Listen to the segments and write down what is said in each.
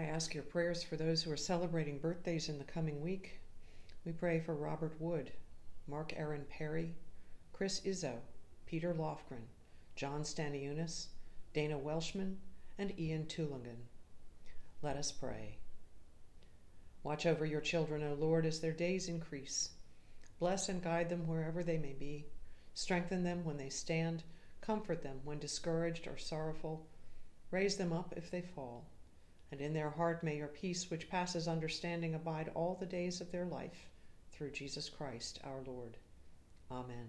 I ask your prayers for those who are celebrating birthdays in the coming week. We pray for Robert Wood, Mark Aaron Perry, Chris Izzo, Peter Lofgren, John Staniunas, Dana Welshman, and Ian Tulingen. Let us pray. Watch over your children, O Lord, as their days increase. Bless and guide them wherever they may be. Strengthen them when they stand. Comfort them when discouraged or sorrowful. Raise them up if they fall. And in their heart may your peace, which passes understanding, abide all the days of their life, through Jesus Christ our Lord. Amen.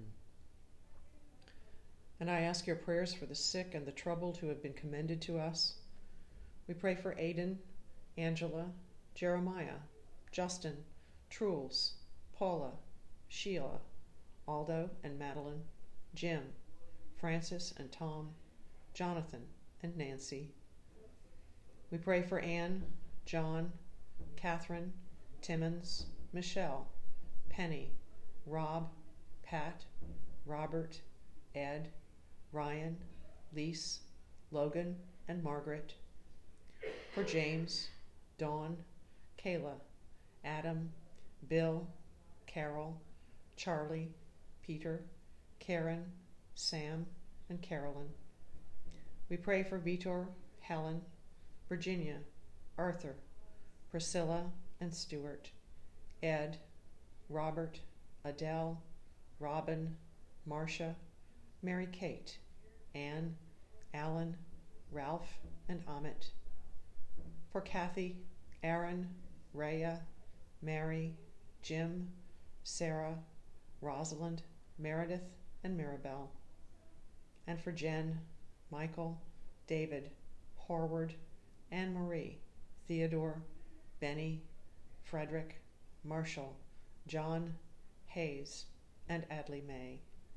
And I ask your prayers for the sick and the troubled who have been commended to us. We pray for Aidan, Angela, Jeremiah, Justin, Truls, Paula, Sheila, Aldo and Madeline, Jim, Francis and Tom, Jonathan and Nancy. We pray for Anne, John, Catherine, Timmons, Michelle, Penny, Rob, Pat, Robert, Ed, Ryan, Lise, Logan, and Margaret. For James, Dawn, Kayla, Adam, Bill, Carol, Charlie, Peter, Karen, Sam, and Carolyn. We pray for Vitor, Helen, Virginia, Arthur, Priscilla and Stuart, Ed, Robert, Adele, Robin, Marcia, Mary Kate, Anne, Alan, Ralph, and Amit. For Kathy, Aaron, Rhea, Mary, Jim, Sarah, Rosalind, Meredith, and Mirabelle. And for Jen, Michael, David, Horward, Anne-Marie, Theodore, Benny, Frederick, Marshall, John, Hayes, and Adley May.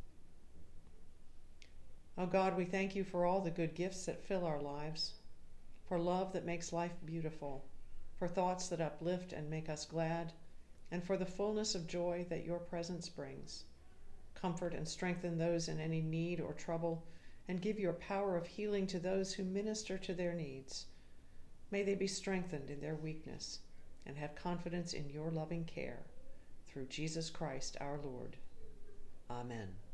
O God, we thank you for all the good gifts that fill our lives, for love that makes life beautiful, for thoughts that uplift and make us glad, and for the fullness of joy that your presence brings. Comfort and strengthen those in any need or trouble, and give your power of healing to those who minister to their needs. May they be strengthened in their weakness and have confidence in your loving care. Through Jesus Christ our Lord. Amen.